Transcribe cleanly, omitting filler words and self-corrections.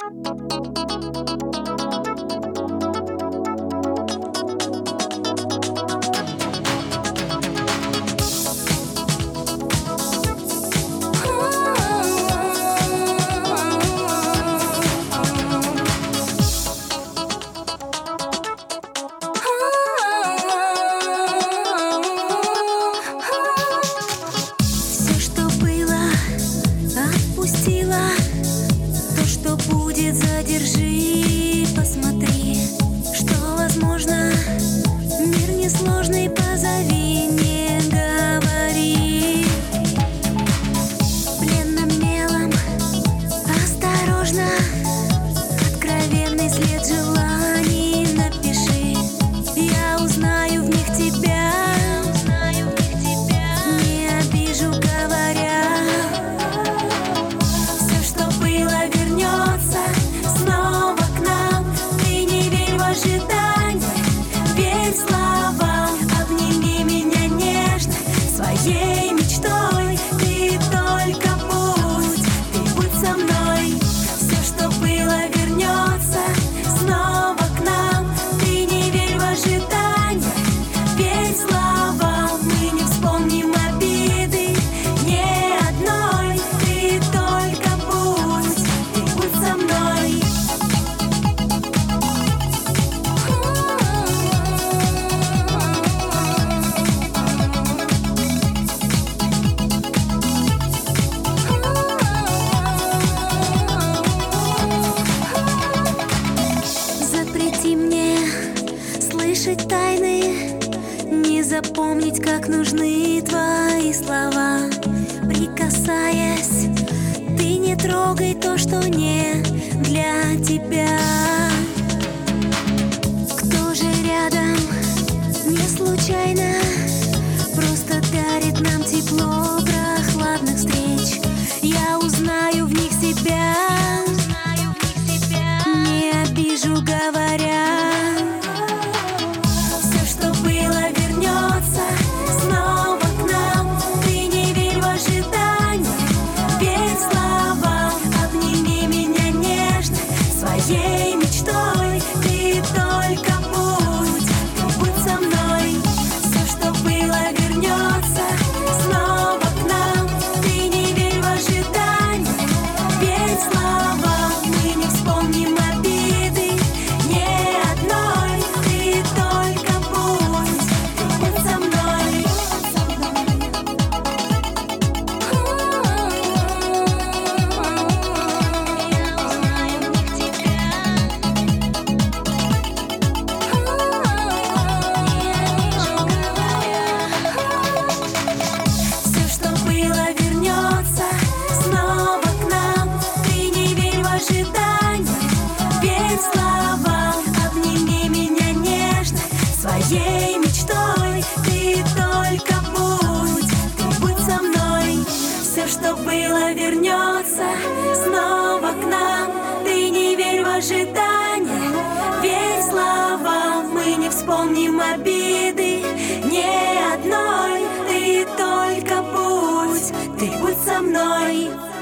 Все, что было, отпустила. То, что будет, задержи, посмотри, что возможно. Мир несложный, позови, не говори. Пленным мелом, осторожно, откровенный след желаний напиши. Я узнаю в них тебя, не обижу, говоря. Все, что было, вернется снова к нам. Ты не верь в ожидание, верь словам. Обними меня нежно своей мечтой. Ты только будь со мной. Все, что было, вернется снова к нам. Ты не верь в ожидание, верь словам. Мы не вспомним обиды ни одной. Ты только будь со мной. Запрети мне слышать тайны, не запомнить, как нужны твои слова. Прикасаясь, ты не трогай то, что не для тебя. Кто же рядом, не случайно, просто дарит нам тепло прохладных встреч. Я узнаю в них себя, не обижу, говоря. Все, что было, вернется снова к нам. Ты не верь в ожидание, верь словам. Обними меня нежно своей мечтой. Ты только будь со мной. Все, что было, вернется снова к нам. Ты не верь в ожидание, верь словам. Мы не вспомним обиды ни одной. Ты только будь со мной. Я узнаю в них тебя, все, что было, вернется снова к нам. Ты не верь в ожидание, верь словам. Обними меня нежно своей мечтой. Ты только будь со мной. Все, что было, вернется снова к нам. Ты не верь в ожидание, верь словам. Мы не вспомним обиды ни одной. Ты только будь со мной.